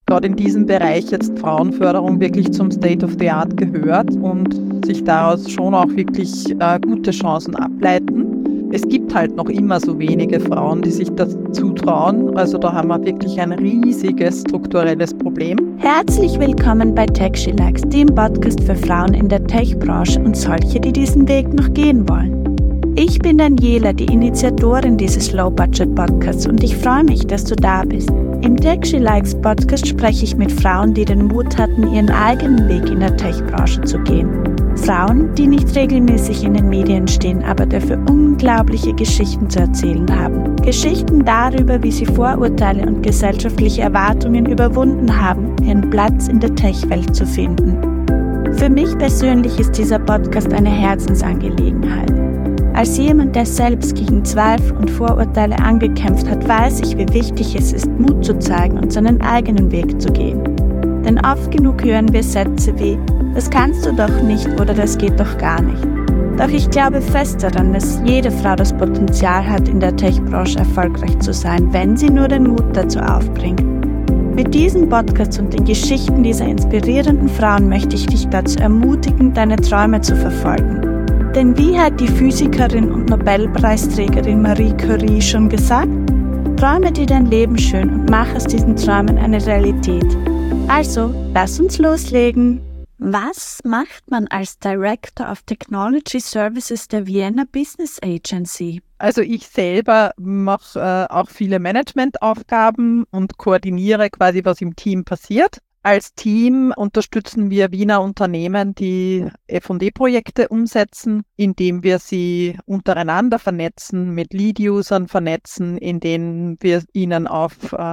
gerade in diesem Bereich jetzt Frauenförderung wirklich zum State of the Art gehört und sich daraus schon auch wirklich gute Chancen ableiten. Es gibt halt noch immer so wenige Frauen, die sich das zutrauen. Also da haben wir wirklich ein riesiges strukturelles Problem. Herzlich willkommen bei Tech She Likes, dem Podcast für Frauen in der Tech-Branche und solche, die diesen Weg noch gehen wollen. Ich bin Daniela, die Initiatorin dieses Low-Budget-Podcasts und ich freue mich, dass du da bist. Im Tech She Likes Podcast spreche ich mit Frauen, die den Mut hatten, ihren eigenen Weg in der Tech-Branche zu gehen. Frauen, die nicht regelmäßig in den Medien stehen, aber dafür unglaubliche Geschichten zu erzählen haben. Geschichten darüber, wie sie Vorurteile und gesellschaftliche Erwartungen überwunden haben, ihren Platz in der Tech-Welt zu finden. Für mich persönlich ist dieser Podcast eine Herzensangelegenheit. Als jemand, der selbst gegen Zweifel und Vorurteile angekämpft hat, weiß ich, wie wichtig es ist, Mut zu zeigen und seinen eigenen Weg zu gehen. Denn oft genug hören wir Sätze wie „Das kannst du doch nicht" oder „Das geht doch gar nicht". Doch ich glaube fest daran, dass jede Frau das Potenzial hat, in der Tech-Branche erfolgreich zu sein, wenn sie nur den Mut dazu aufbringt. Mit diesem Podcast und den Geschichten dieser inspirierenden Frauen möchte ich dich dazu ermutigen, deine Träume zu verfolgen. Denn wie hat die Physikerin und Nobelpreisträgerin Marie Curie schon gesagt? Träume dir dein Leben schön und mach aus diesen Träumen eine Realität. Also, lass uns loslegen! Was macht man als Director of Technology Services der Vienna Business Agency? Also ich selber mache auch viele Managementaufgaben und koordiniere quasi, was im Team passiert. Als Team unterstützen wir Wiener Unternehmen, die F&E-Projekte umsetzen, indem wir sie untereinander vernetzen, mit Lead-Usern vernetzen, indem wir ihnen auf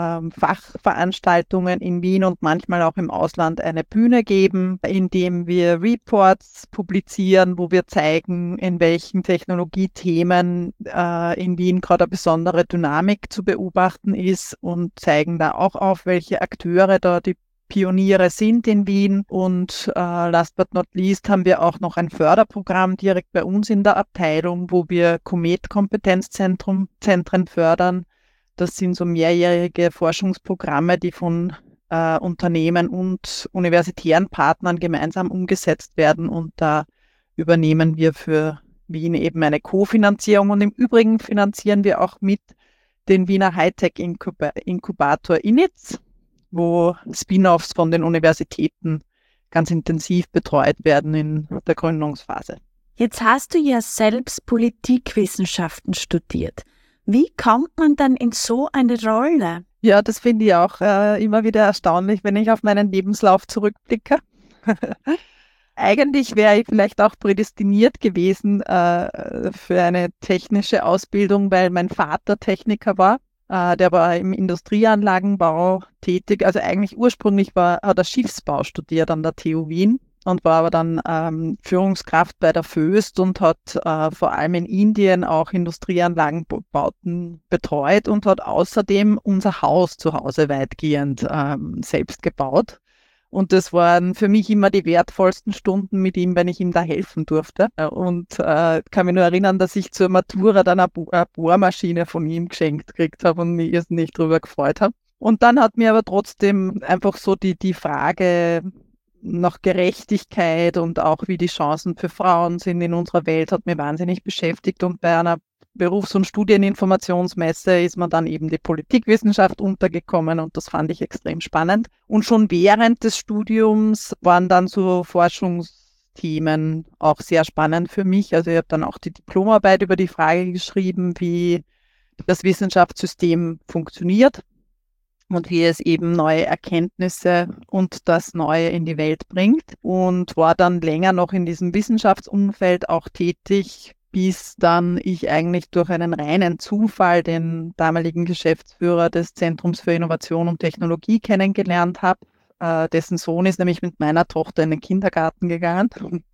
Fachveranstaltungen in Wien und manchmal auch im Ausland eine Bühne geben, indem wir Reports publizieren, wo wir zeigen, in welchen Technologiethemen in Wien gerade eine besondere Dynamik zu beobachten ist und zeigen da auch auf, welche Akteure da die Pioniere sind in Wien. Und last but not least haben wir auch noch ein Förderprogramm direkt bei uns in der Abteilung, wo wir Comet-Kompetenzzentren fördern. Das sind so mehrjährige Forschungsprogramme, die von Unternehmen und universitären Partnern gemeinsam umgesetzt werden. Und da übernehmen wir für Wien eben eine Kofinanzierung. Und im Übrigen finanzieren wir auch mit den Wiener Hightech-Inkubator INITS, wo Spin-offs von den Universitäten ganz intensiv betreut werden in der Gründungsphase. Jetzt hast du ja selbst Politikwissenschaften studiert. Wie kommt man dann in so eine Rolle? Ja, das finde ich auch immer wieder erstaunlich, wenn ich auf meinen Lebenslauf zurückblicke. Eigentlich wäre ich vielleicht auch prädestiniert gewesen für eine technische Ausbildung, weil mein Vater Techniker war. Der war im Industrieanlagenbau tätig. Also eigentlich ursprünglich hat er Schiffsbau studiert an der TU Wien und war aber dann Führungskraft bei der Voest und hat vor allem in Indien auch Industrieanlagenbauten betreut und hat außerdem unser Haus zu Hause weitgehend selbst gebaut. Und das waren für mich immer die wertvollsten Stunden mit ihm, wenn ich ihm da helfen durfte. Und kann mich nur erinnern, dass ich zur Matura dann eine Bohrmaschine von ihm geschenkt gekriegt habe und mich irrsinnig drüber gefreut habe. Und dann hat mir aber trotzdem einfach so die Frage nach Gerechtigkeit und auch wie die Chancen für Frauen sind in unserer Welt, hat mir wahnsinnig beschäftigt. Und bei einer Berufs- und Studieninformationsmesse ist man dann eben die Politikwissenschaft untergekommen und das fand ich extrem spannend. Und schon während des Studiums waren dann so Forschungsthemen auch sehr spannend für mich. Also ich habe dann auch die Diplomarbeit über die Frage geschrieben, wie das Wissenschaftssystem funktioniert und wie es eben neue Erkenntnisse und das Neue in die Welt bringt. Und war dann länger noch in diesem Wissenschaftsumfeld auch tätig, bis dann ich eigentlich durch einen reinen Zufall den damaligen Geschäftsführer des Zentrums für Innovation und Technologie kennengelernt habe. Dessen Sohn ist nämlich mit meiner Tochter in den Kindergarten gegangen.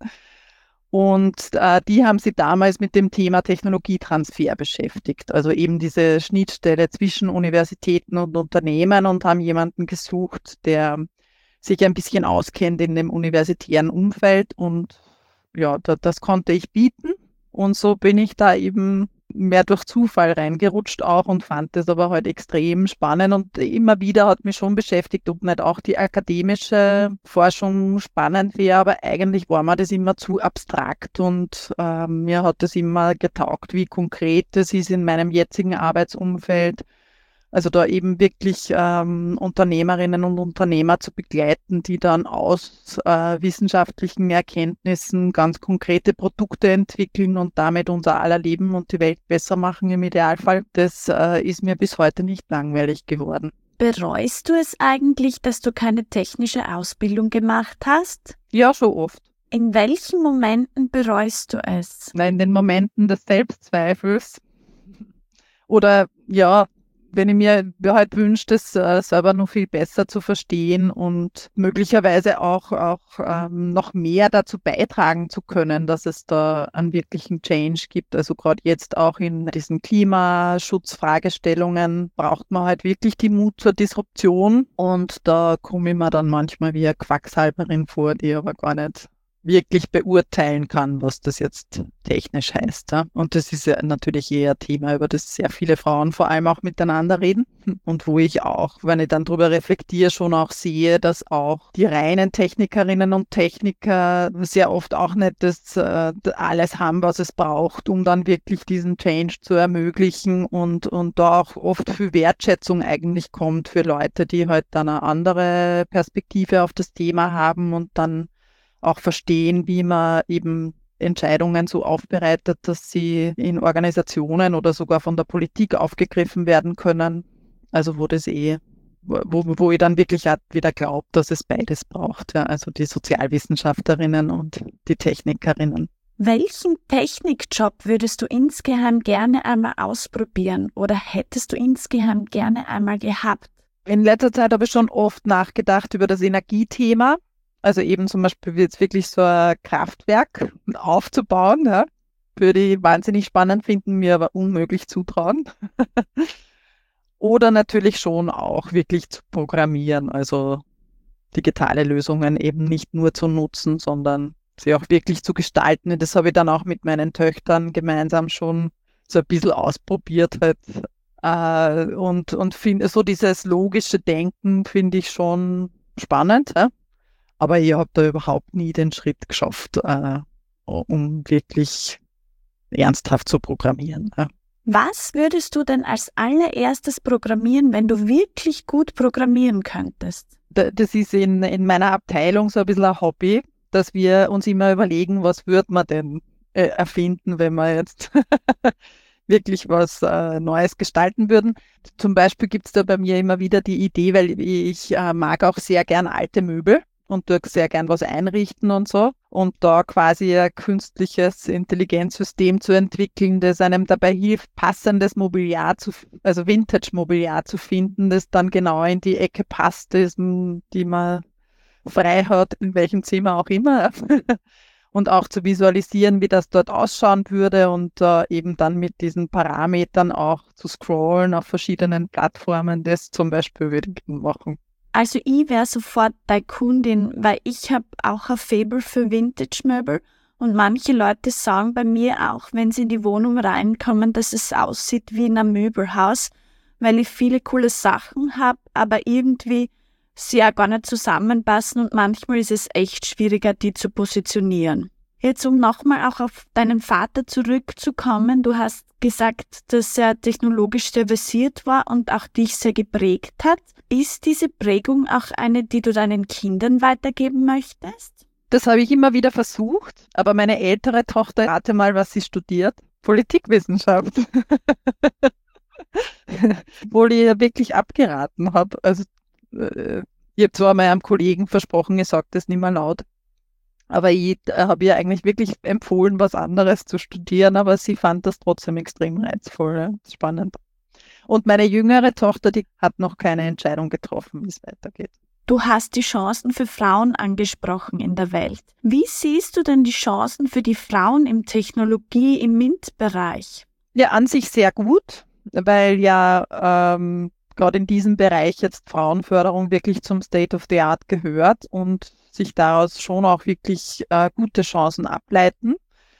Und die haben sich damals mit dem Thema Technologietransfer beschäftigt, also eben diese Schnittstelle zwischen Universitäten und Unternehmen und haben jemanden gesucht, der sich ein bisschen auskennt in dem universitären Umfeld und ja, das konnte ich bieten. Und so bin ich da eben mehr durch Zufall reingerutscht auch und fand das aber halt extrem spannend und immer wieder hat mich schon beschäftigt, ob nicht auch die akademische Forschung spannend wäre, aber eigentlich war mir das immer zu abstrakt und mir hat das immer getaugt, wie konkret das ist in meinem jetzigen Arbeitsumfeld. Also da eben wirklich Unternehmerinnen und Unternehmer zu begleiten, die dann aus wissenschaftlichen Erkenntnissen ganz konkrete Produkte entwickeln und damit unser aller Leben und die Welt besser machen im Idealfall. Das ist mir bis heute nicht langweilig geworden. Bereust du es eigentlich, dass du keine technische Ausbildung gemacht hast? Ja, schon oft. In welchen Momenten bereust du es? In den Momenten des Selbstzweifels oder ja, wenn ich mir halt wünsche, das selber noch viel besser zu verstehen und möglicherweise auch noch mehr dazu beitragen zu können, dass es da einen wirklichen Change gibt. Also gerade jetzt auch in diesen Klimaschutzfragestellungen braucht man halt wirklich die Mut zur Disruption und da komme ich mir dann manchmal wie eine Quacksalberin vor, die aber gar nicht wirklich beurteilen kann, was das jetzt technisch heißt. Ja? Und das ist ja natürlich eher ein Thema, über das sehr viele Frauen vor allem auch miteinander reden und wo ich auch, wenn ich dann drüber reflektiere, schon auch sehe, dass auch die reinen Technikerinnen und Techniker sehr oft auch nicht das alles haben, was es braucht, um dann wirklich diesen Change zu ermöglichen und da auch oft viel Wertschätzung eigentlich kommt für Leute, die halt dann eine andere Perspektive auf das Thema haben und dann auch verstehen, wie man eben Entscheidungen so aufbereitet, dass sie in Organisationen oder sogar von der Politik aufgegriffen werden können. Also wo ich dann wirklich auch wieder glaube, dass es beides braucht. Ja? Also die Sozialwissenschaftlerinnen und die Technikerinnen. Welchen Technikjob würdest du insgeheim gerne einmal ausprobieren oder hättest du insgeheim gerne einmal gehabt? In letzter Zeit habe ich schon oft nachgedacht über das Energiethema. Also eben zum Beispiel jetzt wirklich so ein Kraftwerk aufzubauen, ja, würde ich wahnsinnig spannend finden, mir aber unmöglich zutrauen. Oder natürlich schon auch wirklich zu programmieren, also digitale Lösungen eben nicht nur zu nutzen, sondern sie auch wirklich zu gestalten. Das habe ich dann auch mit meinen Töchtern gemeinsam schon so ein bisschen ausprobiert halt. Und finde so dieses logische Denken finde ich schon spannend, ja? Aber ich habe da überhaupt nie den Schritt geschafft, um wirklich ernsthaft zu programmieren. Ja. Was würdest du denn als allererstes programmieren, wenn du wirklich gut programmieren könntest? Das ist in meiner Abteilung so ein bisschen ein Hobby, dass wir uns immer überlegen, was würde man denn erfinden, wenn wir jetzt wirklich was Neues gestalten würden. Zum Beispiel gibt es da bei mir immer wieder die Idee, weil ich mag auch sehr gern alte Möbel und tue sehr gern was einrichten und so. Und da quasi ein künstliches Intelligenzsystem zu entwickeln, das einem dabei hilft, passendes Mobiliar also Vintage-Mobiliar zu finden, das dann genau in die Ecke passt, die man frei hat, in welchem Zimmer auch immer. Und auch zu visualisieren, wie das dort ausschauen würde und eben dann mit diesen Parametern auch zu scrollen auf verschiedenen Plattformen. Das zum Beispiel würde ich machen. Also ich wäre sofort deine Kundin, weil ich habe auch ein Faible für Vintage-Möbel und manche Leute sagen bei mir auch, wenn sie in die Wohnung reinkommen, dass es aussieht wie in einem Möbelhaus, weil ich viele coole Sachen habe, aber irgendwie sie auch gar nicht zusammenpassen und manchmal ist es echt schwieriger, die zu positionieren. Jetzt, um nochmal auch auf deinen Vater zurückzukommen, du hast gesagt, dass er technologisch sehr versiert war und auch dich sehr geprägt hat. Ist diese Prägung auch eine, die du deinen Kindern weitergeben möchtest? Das habe ich immer wieder versucht, aber meine ältere Tochter, rate mal, was sie studiert. Politikwissenschaft. Obwohl ich ja wirklich abgeraten habe. Also ich habe zwar meinem Kollegen versprochen, ich sage das nicht mehr laut, aber ich habe ihr eigentlich wirklich empfohlen, was anderes zu studieren, aber sie fand das trotzdem extrem reizvoll, ja. Spannend. Und meine jüngere Tochter, die hat noch keine Entscheidung getroffen, wie es weitergeht. Du hast die Chancen für Frauen angesprochen in der Welt. Wie siehst du denn die Chancen für die Frauen im Technologie-, im MINT-Bereich? Ja, an sich sehr gut, weil ja gerade in diesem Bereich jetzt Frauenförderung wirklich zum State of the Art gehört und sich daraus schon auch wirklich gute Chancen ableiten.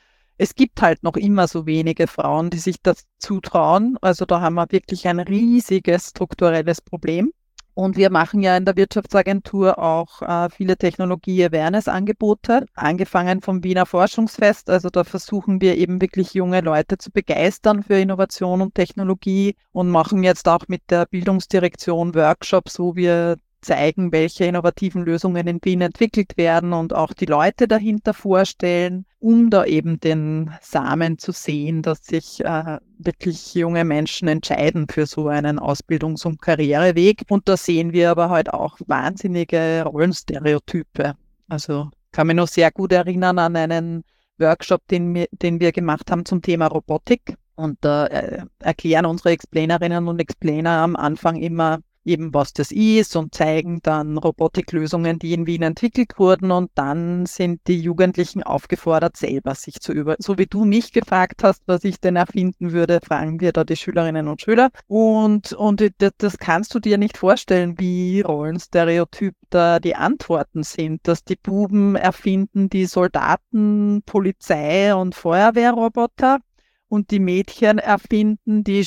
es gibt halt noch immer so wenige Frauen, die sich das zutrauen. Also da haben wir wirklich ein riesiges strukturelles Problem. Und wir machen ja in der Wirtschaftsagentur auch viele Technologie-Awareness-Angebote, angefangen vom Wiener Forschungsfest. Also da versuchen wir eben wirklich junge Leute zu begeistern für Innovation und Technologie und machen jetzt auch mit der Bildungsdirektion Workshops, wo wir zeigen, welche innovativen Lösungen in Wien entwickelt werden und auch die Leute dahinter vorstellen, um da eben den Samen zu sehen, dass sich wirklich junge Menschen entscheiden für so einen Ausbildungs- und Karriereweg. Und da sehen wir aber halt auch wahnsinnige Rollenstereotype. Also kann mich noch sehr gut erinnern an einen Workshop, den wir gemacht haben zum Thema Robotik. Und da erklären unsere Explainerinnen und Explainer am Anfang immer eben, was das ist und zeigen dann Robotiklösungen, die in Wien entwickelt wurden. Und dann sind die Jugendlichen aufgefordert, selber sich so wie du mich gefragt hast, was ich denn erfinden würde, fragen wir da die Schülerinnen und Schüler. Und das kannst du dir nicht vorstellen, wie Rollenstereotyp da die Antworten sind, dass die Buben erfinden die Soldaten, Polizei und Feuerwehrroboter. Und die Mädchen erfinden die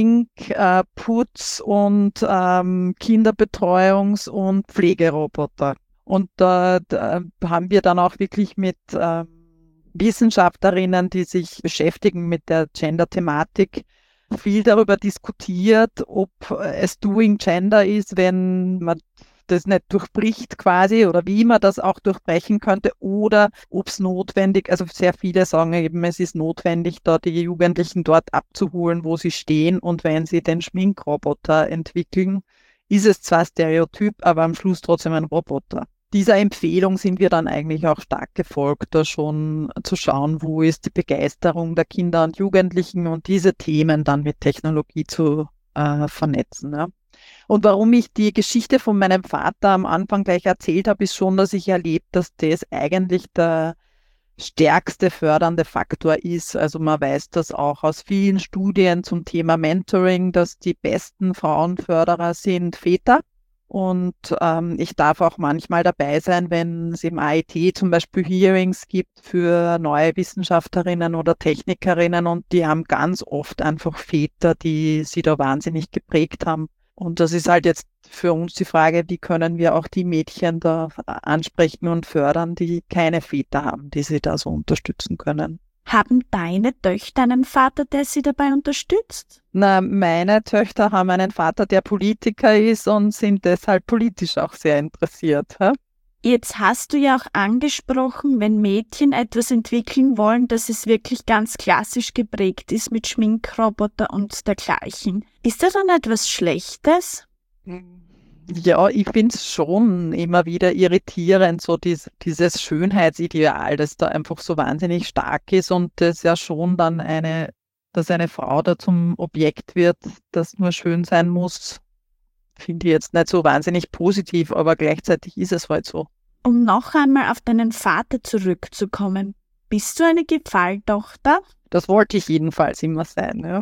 Putz- und Kinderbetreuungs- und Pflegeroboter. Und da haben wir dann auch wirklich mit Wissenschaftlerinnen, die sich beschäftigen mit der Gender-Thematik, viel darüber diskutiert, ob es Doing Gender ist, wenn man das nicht durchbricht quasi oder wie man das auch durchbrechen könnte oder ob es notwendig, also sehr viele sagen eben, es ist notwendig, da die Jugendlichen dort abzuholen, wo sie stehen und wenn sie den Schminkroboter entwickeln, ist es zwar Stereotyp, aber am Schluss trotzdem ein Roboter. Dieser Empfehlung sind wir dann eigentlich auch stark gefolgt, da schon zu schauen, wo ist die Begeisterung der Kinder und Jugendlichen und diese Themen dann mit Technologie zu vernetzen. Ja. Und warum ich die Geschichte von meinem Vater am Anfang gleich erzählt habe, ist schon, dass ich erlebt, dass das eigentlich der stärkste fördernde Faktor ist. Also man weiß das auch aus vielen Studien zum Thema Mentoring, dass die besten Frauenförderer sind Väter. Und ich darf auch manchmal dabei sein, wenn es im AIT zum Beispiel Hearings gibt für neue Wissenschaftlerinnen oder Technikerinnen und die haben ganz oft einfach Väter, die sie da wahnsinnig geprägt haben. Und das ist halt jetzt für uns die Frage, wie können wir auch die Mädchen da ansprechen und fördern, die keine Väter haben, die sie da so unterstützen können. Haben deine Töchter einen Vater, der sie dabei unterstützt? Na, meine Töchter haben einen Vater, der Politiker ist und sind deshalb politisch auch sehr interessiert. Hä? Jetzt hast du ja auch angesprochen, wenn Mädchen etwas entwickeln wollen, dass es wirklich ganz klassisch geprägt ist mit Schminkroboter und dergleichen. Ist das dann etwas Schlechtes? Ja, ich finde es schon immer wieder irritierend, so dieses Schönheitsideal, das da einfach so wahnsinnig stark ist und das ja schon dann dass eine Frau da zum Objekt wird, das nur schön sein muss, finde ich jetzt nicht so wahnsinnig positiv, aber gleichzeitig ist es halt so. Um noch einmal auf deinen Vater zurückzukommen, bist du eine Gefalltochter? Das wollte ich jedenfalls immer sein, ja.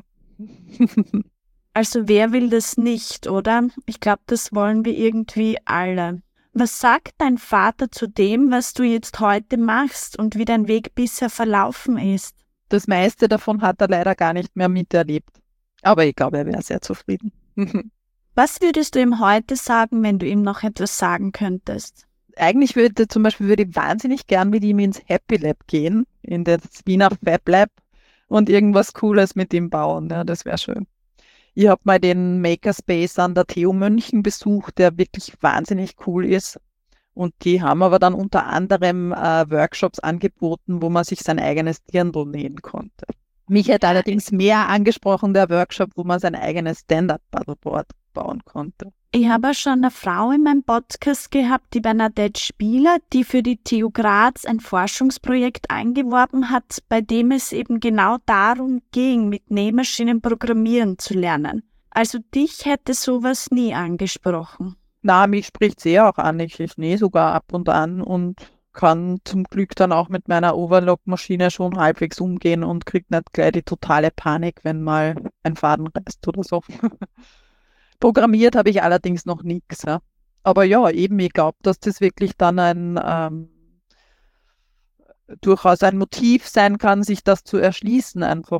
Also wer will das nicht, oder? Ich glaube, das wollen wir irgendwie alle. Was sagt dein Vater zu dem, was du jetzt heute machst und wie dein Weg bisher verlaufen ist? Das meiste davon hat er leider gar nicht mehr miterlebt. Aber ich glaube, er wäre sehr zufrieden. Was würdest du ihm heute sagen, wenn du ihm noch etwas sagen könntest? Eigentlich würde ich wahnsinnig gern mit ihm ins Happy Lab gehen, in das Wiener Fab Lab und irgendwas Cooles mit ihm bauen. Ja, das wäre schön. Ich habe mal den Makerspace an der TU München besucht, der wirklich wahnsinnig cool ist. Und die haben aber dann unter anderem Workshops angeboten, wo man sich sein eigenes Dirndl nähen konnte. Mich hat allerdings mehr angesprochen der Workshop, wo man sein eigenes Stand-Up-Paddleboard bauen konnte. Ich habe schon eine Frau in meinem Podcast gehabt, die Bernadette Spieler, die für die TU Graz ein Forschungsprojekt eingeworben hat, bei dem es eben genau darum ging, mit Nähmaschinen programmieren zu lernen. Also dich hätte sowas nie angesprochen. Na, mich spricht sehr auch an. Ich nähe sogar ab und an und kann zum Glück dann auch mit meiner Overlock-Maschine schon halbwegs umgehen und kriege nicht gleich die totale Panik, wenn mal ein Faden reißt oder so. Programmiert habe ich allerdings noch nichts. Ja. Aber ja, eben, ich glaube, dass das wirklich dann durchaus ein Motiv sein kann, sich das zu erschließen, einfach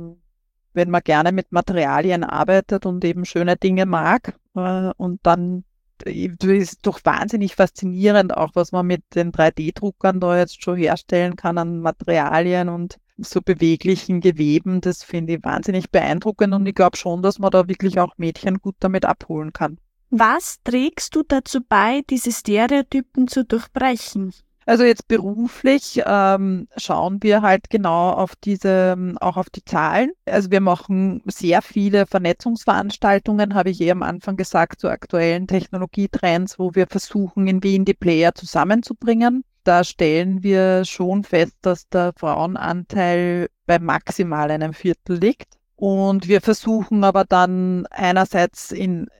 wenn man gerne mit Materialien arbeitet und eben schöne Dinge mag. Und dann ist doch wahnsinnig faszinierend, auch was man mit den 3D-Druckern da jetzt schon herstellen kann an Materialien und so beweglichen Geweben. Das finde ich wahnsinnig beeindruckend und ich glaube schon, dass man da wirklich auch Mädchen gut damit abholen kann. Was trägst du dazu bei, diese Stereotypen zu durchbrechen? Also jetzt beruflich schauen wir halt genau auf auch auf die Zahlen. Also wir machen sehr viele Vernetzungsveranstaltungen, habe ich am Anfang gesagt, zu aktuellen Technologietrends, wo wir versuchen, in Wien die Player zusammenzubringen. Da stellen wir schon fest, dass der Frauenanteil bei maximal einem Viertel liegt. Und wir versuchen aber dann einerseits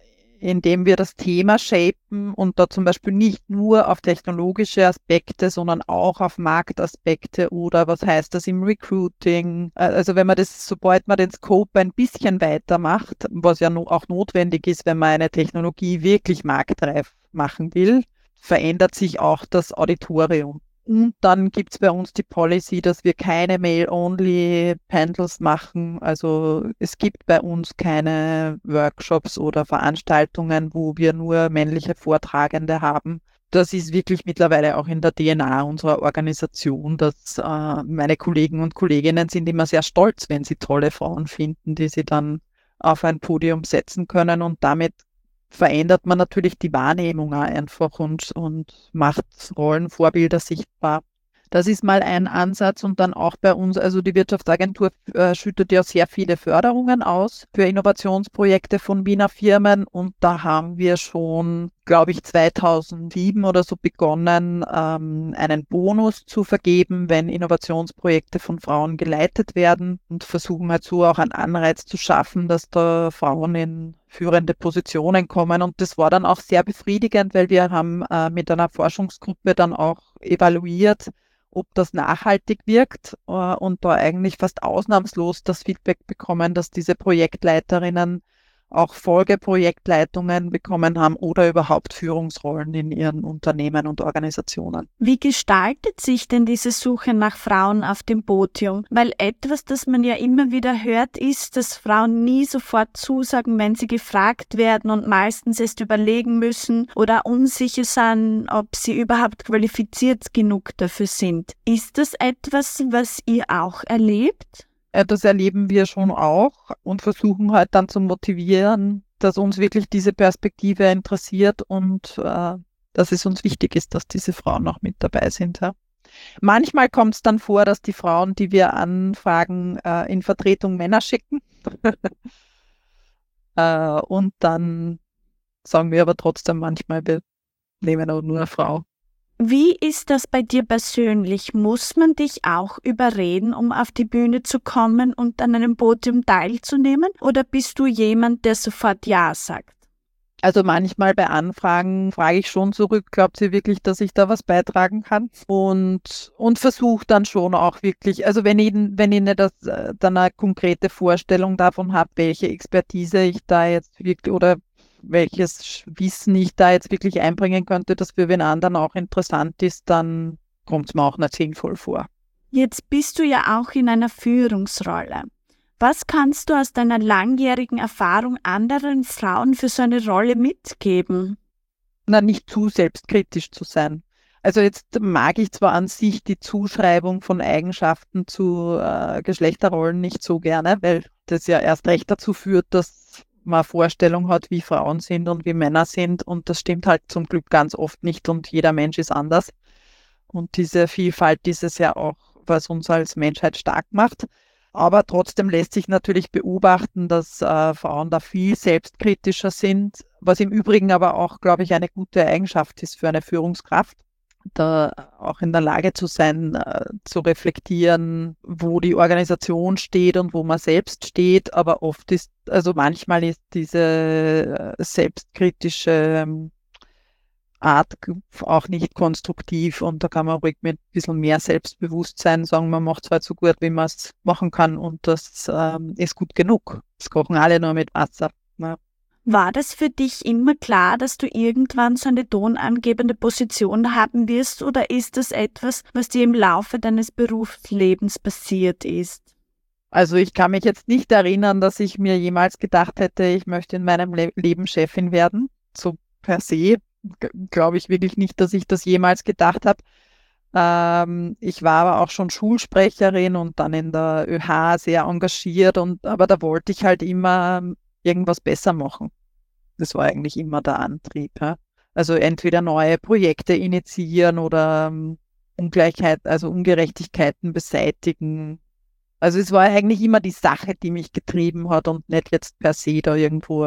indem wir das Thema shapen und da zum Beispiel nicht nur auf technologische Aspekte, sondern auch auf Marktaspekte oder was heißt das im Recruiting. Also wenn man sobald man den Scope ein bisschen weiter macht, was ja auch notwendig ist, wenn man eine Technologie wirklich marktreif machen will, verändert sich auch das Auditorium. Und dann gibt es bei uns die Policy, dass wir keine Male-Only-Panels machen. Also es gibt bei uns keine Workshops oder Veranstaltungen, wo wir nur männliche Vortragende haben. Das ist wirklich mittlerweile auch in der DNA unserer Organisation, dass meine Kollegen und Kolleginnen sind immer sehr stolz, wenn sie tolle Frauen finden, die sie dann auf ein Podium setzen können und damit verändert man natürlich die Wahrnehmung auch einfach und macht Rollenvorbilder sichtbar. Das ist mal ein Ansatz und dann auch bei uns, also die Wirtschaftsagentur schüttet ja sehr viele Förderungen aus für Innovationsprojekte von Wiener Firmen und da haben wir schon, glaube ich, 2007 oder so begonnen, einen Bonus zu vergeben, wenn Innovationsprojekte von Frauen geleitet werden und versuchen halt so auch einen Anreiz zu schaffen, dass da Frauen in führende Positionen kommen und das war dann auch sehr befriedigend, weil wir haben mit einer Forschungsgruppe dann auch evaluiert, ob das nachhaltig wirkt und da eigentlich fast ausnahmslos das Feedback bekommen, dass diese Projektleiterinnen auch Folgeprojektleitungen bekommen haben oder überhaupt Führungsrollen in ihren Unternehmen und Organisationen. Wie gestaltet sich denn diese Suche nach Frauen auf dem Podium? Weil etwas, das man ja immer wieder hört, ist, dass Frauen nie sofort zusagen, wenn sie gefragt werden und meistens erst überlegen müssen oder unsicher sind, ob sie überhaupt qualifiziert genug dafür sind. Ist das etwas, was ihr auch erlebt? Das erleben wir schon auch und versuchen halt dann zu motivieren, dass uns wirklich diese Perspektive interessiert und dass es uns wichtig ist, dass diese Frauen auch mit dabei sind. Ja. Manchmal kommt es dann vor, dass die Frauen, die wir anfragen, in Vertretung Männer schicken. Und dann sagen wir aber trotzdem manchmal, wir nehmen auch nur eine Frau. Wie ist das bei dir persönlich? Muss man dich auch überreden, um auf die Bühne zu kommen und an einem Podium teilzunehmen? Oder bist du jemand, der sofort Ja sagt? Also manchmal bei Anfragen frage ich schon zurück, glaubt sie wirklich, dass ich da was beitragen kann? Und versuche dann schon auch wirklich, also wenn ich nicht dann eine konkrete Vorstellung davon habe, welche Expertise ich da jetzt wirklich oder welches Wissen ich da jetzt wirklich einbringen könnte, das für wen anderen auch interessant ist, dann kommt es mir auch nicht sinnvoll vor. Jetzt bist du ja auch in einer Führungsrolle. Was kannst du aus deiner langjährigen Erfahrung anderen Frauen für so eine Rolle mitgeben? Na, nicht zu selbstkritisch zu sein. Also jetzt mag ich zwar an sich die Zuschreibung von Eigenschaften zu Geschlechterrollen nicht so gerne, weil das ja erst recht dazu führt, dass man eine Vorstellung hat, wie Frauen sind und wie Männer sind und das stimmt halt zum Glück ganz oft nicht und jeder Mensch ist anders. Und diese Vielfalt ist es ja auch, was uns als Menschheit stark macht. Aber trotzdem lässt sich natürlich beobachten, dass Frauen da viel selbstkritischer sind, was im Übrigen aber auch, glaube ich, eine gute Eigenschaft ist für eine Führungskraft, da auch in der Lage zu sein, zu reflektieren, wo die Organisation steht und wo man selbst steht. Aber manchmal ist diese selbstkritische Art auch nicht konstruktiv und da kann man ruhig mit ein bisschen mehr Selbstbewusstsein sagen, man macht es halt so gut, wie man es machen kann und das ist gut genug. Das kochen alle nur mit Wasser. Ja. War das für dich immer klar, dass du irgendwann so eine tonangebende Position haben wirst, oder ist das etwas, was dir im Laufe deines Berufslebens passiert ist? Also ich kann mich jetzt nicht erinnern, dass ich mir jemals gedacht hätte, ich möchte in meinem Leben Chefin werden. So per se glaube ich wirklich nicht, dass ich das jemals gedacht habe. Ich war aber auch schon Schulsprecherin und dann in der ÖH sehr engagiert, aber da wollte ich halt immer irgendwas besser machen. Das war eigentlich immer der Antrieb. Ja? Also entweder neue Projekte initiieren oder Ungerechtigkeiten beseitigen. Also es war eigentlich immer die Sache, die mich getrieben hat und nicht jetzt per se da irgendwo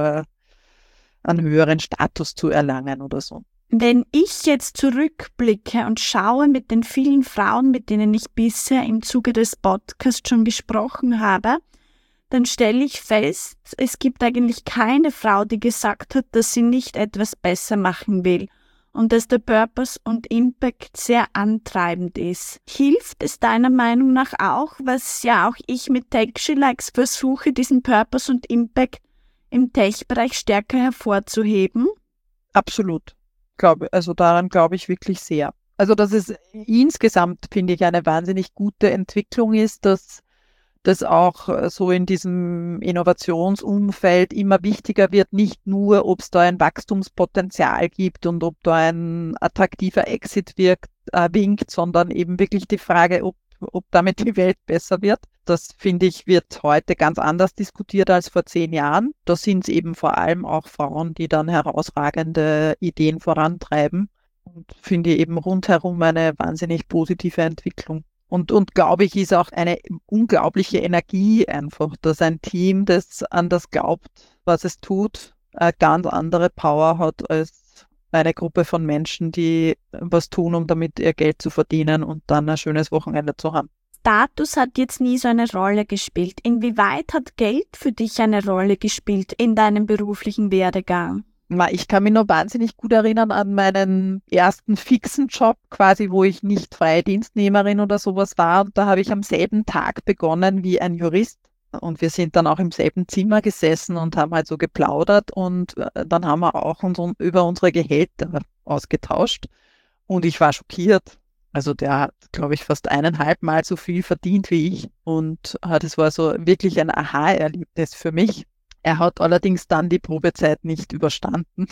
einen höheren Status zu erlangen oder so. Wenn ich jetzt zurückblicke und schaue mit den vielen Frauen, mit denen ich bisher im Zuge des Podcasts schon gesprochen habe, dann stelle ich fest, es gibt eigentlich keine Frau, die gesagt hat, dass sie nicht etwas besser machen will und dass der Purpose und Impact sehr antreibend ist. Hilft es deiner Meinung nach auch, was ja auch ich mit TechShe-Likes versuche, diesen Purpose und Impact im Tech-Bereich stärker hervorzuheben? Absolut. Also daran glaube ich wirklich sehr. Also dass es insgesamt, finde ich, eine wahnsinnig gute Entwicklung ist, dass das auch so in diesem Innovationsumfeld immer wichtiger wird, nicht nur, ob es da ein Wachstumspotenzial gibt und ob da ein attraktiver Exit winkt, sondern eben wirklich die Frage, ob damit die Welt besser wird. Das, finde ich, wird heute ganz anders diskutiert als vor 10 Jahren. Da sind es eben vor allem auch Frauen, die dann herausragende Ideen vorantreiben. Und finde ich eben rundherum eine wahnsinnig positive Entwicklung. Und glaube ich, ist auch eine unglaubliche Energie einfach, dass ein Team, das an das glaubt, was es tut, eine ganz andere Power hat als eine Gruppe von Menschen, die was tun, um damit ihr Geld zu verdienen und dann ein schönes Wochenende zu haben. Status hat jetzt nie so eine Rolle gespielt. Inwieweit hat Geld für dich eine Rolle gespielt in deinem beruflichen Werdegang? Ich kann mich noch wahnsinnig gut erinnern an meinen ersten fixen Job, quasi, wo ich nicht freie Dienstnehmerin oder sowas war. Und da habe ich am selben Tag begonnen wie ein Jurist. Und wir sind dann auch im selben Zimmer gesessen und haben halt so geplaudert. Und dann haben wir auch über unsere Gehälter ausgetauscht. Und ich war schockiert. Also der hat, glaube ich, fast 1,5 Mal so viel verdient wie ich. Und das war so wirklich ein Aha-Erlebnis für mich. Er hat allerdings dann die Probezeit nicht überstanden.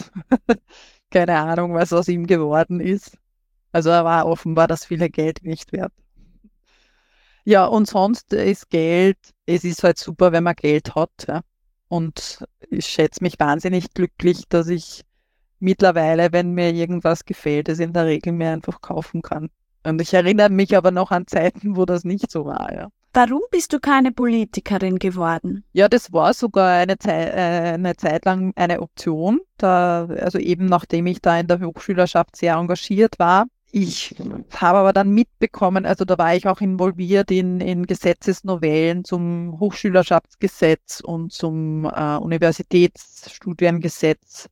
Keine Ahnung, was aus ihm geworden ist. Also er war offenbar das viele Geld nicht wert. Ja, und sonst ist Geld, es ist halt super, wenn man Geld hat. Ja. Und ich schätze mich wahnsinnig glücklich, dass ich mittlerweile, wenn mir irgendwas gefällt, es in der Regel mir einfach kaufen kann. Und ich erinnere mich aber noch an Zeiten, wo das nicht so war. Ja. Warum bist du keine Politikerin geworden? Ja, das war sogar eine Zeit lang eine Option, also eben nachdem ich da in der Hochschülerschaft sehr engagiert war. Ich habe aber dann mitbekommen, also da war ich auch involviert in Gesetzesnovellen zum Hochschülerschaftsgesetz und zum Universitätsstudiengesetz.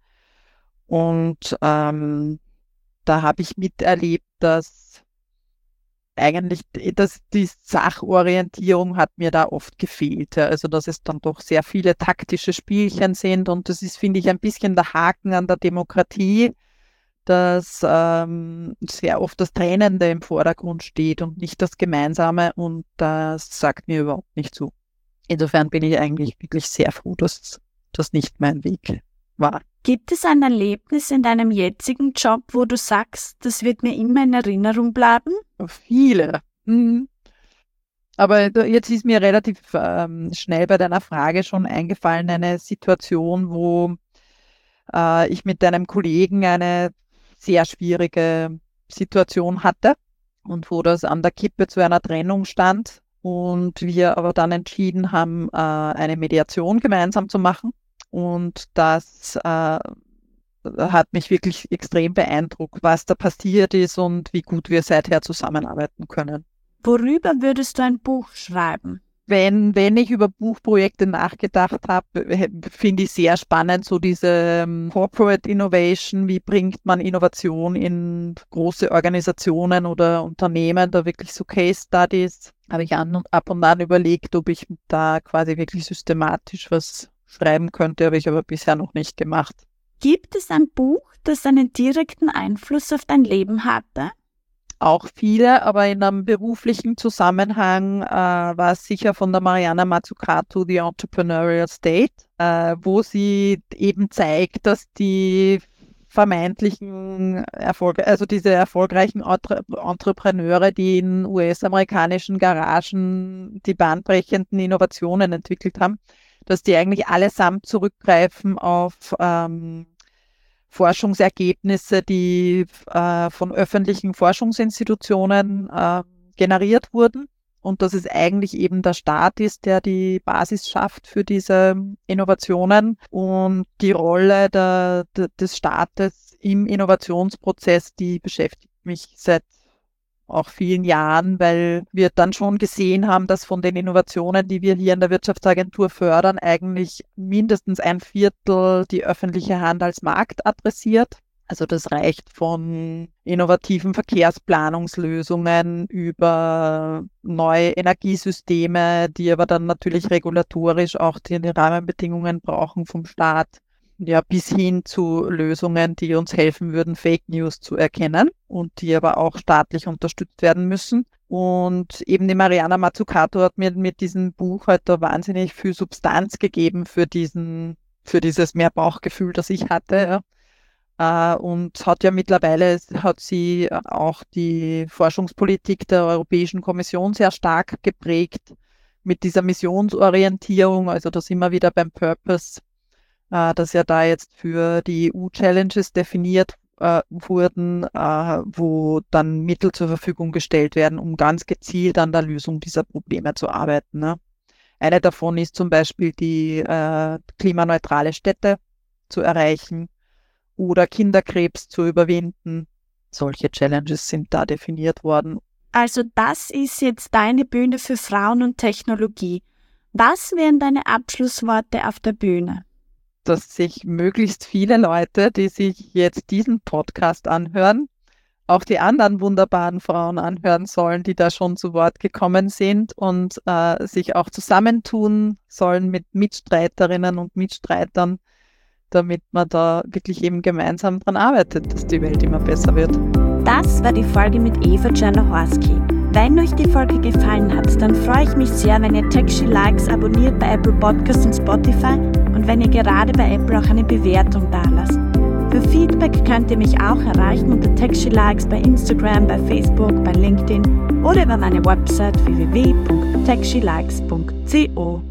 Und da habe ich miterlebt, dass eigentlich, die Sachorientierung hat mir da oft gefehlt. Ja. Also, dass es dann doch sehr viele taktische Spielchen sind und das ist, finde ich, ein bisschen der Haken an der Demokratie, dass sehr oft das Trennende im Vordergrund steht und nicht das Gemeinsame und das sagt mir überhaupt nicht zu. Insofern bin ich eigentlich wirklich sehr froh, dass das nicht mein Weg war. Gibt es ein Erlebnis in deinem jetzigen Job, wo du sagst, das wird mir immer in Erinnerung bleiben? Viele. Mhm. Aber jetzt ist mir relativ schnell bei deiner Frage schon eingefallen, eine Situation, wo ich mit einem Kollegen eine sehr schwierige Situation hatte und wo das an der Kippe zu einer Trennung stand und wir aber dann entschieden haben, eine Mediation gemeinsam zu machen. Und das hat mich wirklich extrem beeindruckt, was da passiert ist und wie gut wir seither zusammenarbeiten können. Worüber würdest du ein Buch schreiben? Wenn ich über Buchprojekte nachgedacht habe, finde ich sehr spannend, so diese Corporate Innovation, wie bringt man Innovation in große Organisationen oder Unternehmen, da wirklich so Case Studies, habe ich ab und an überlegt, ob ich da quasi wirklich systematisch was schreiben könnte, habe ich aber bisher noch nicht gemacht. Gibt es ein Buch, das einen direkten Einfluss auf dein Leben hatte? Auch viele, aber in einem beruflichen Zusammenhang war es sicher von der Mariana Mazzucato, The Entrepreneurial State, wo sie eben zeigt, dass die vermeintlichen Erfolge, also diese erfolgreichen Entrepreneure, die in US-amerikanischen Garagen die bahnbrechenden Innovationen entwickelt haben, dass die eigentlich allesamt zurückgreifen auf Forschungsergebnisse, die von öffentlichen Forschungsinstitutionen generiert wurden und dass es eigentlich eben der Staat ist, der die Basis schafft für diese Innovationen und die Rolle des Staates im Innovationsprozess, die beschäftigt mich seit auch vielen Jahren, weil wir dann schon gesehen haben, dass von den Innovationen, die wir hier in der Wirtschaftsagentur fördern, eigentlich mindestens 1/4 die öffentliche Hand als Markt adressiert. Also das reicht von innovativen Verkehrsplanungslösungen über neue Energiesysteme, die aber dann natürlich regulatorisch auch die Rahmenbedingungen brauchen vom Staat. Ja, bis hin zu Lösungen, die uns helfen würden, Fake News zu erkennen und die aber auch staatlich unterstützt werden müssen. Und eben die Mariana Mazzucato hat mir mit diesem Buch heute wahnsinnig viel Substanz gegeben für dieses mehr Bauchgefühl, das ich hatte. Ja. Und hat ja mittlerweile, hat sie auch die Forschungspolitik der Europäischen Kommission sehr stark geprägt mit dieser Missionsorientierung. Also da sind wir wieder beim Purpose, dass ja da jetzt für die EU-Challenges definiert wurden, wo dann Mittel zur Verfügung gestellt werden, um ganz gezielt an der Lösung dieser Probleme zu arbeiten. Ne? Eine davon ist zum Beispiel die klimaneutrale Städte zu erreichen oder Kinderkrebs zu überwinden. Solche Challenges sind da definiert worden. Also das ist jetzt deine Bühne für Frauen und Technologie. Was wären deine Abschlussworte auf der Bühne? Dass sich möglichst viele Leute, die sich jetzt diesen Podcast anhören, auch die anderen wunderbaren Frauen anhören sollen, die da schon zu Wort gekommen sind und sich auch zusammentun sollen mit Mitstreiterinnen und Mitstreitern, damit man da wirklich eben gemeinsam dran arbeitet, dass die Welt immer besser wird. Das war die Folge mit Eva Czernohorski. Wenn euch die Folge gefallen hat, dann freue ich mich sehr, wenn ihr Tech She Likes abonniert bei Apple Podcasts und Spotify und wenn ihr gerade bei Apple auch eine Bewertung dalasst. Für Feedback könnt ihr mich auch erreichen unter Tech She Likes bei Instagram, bei Facebook, bei LinkedIn oder über meine Website www.techshelikes.co.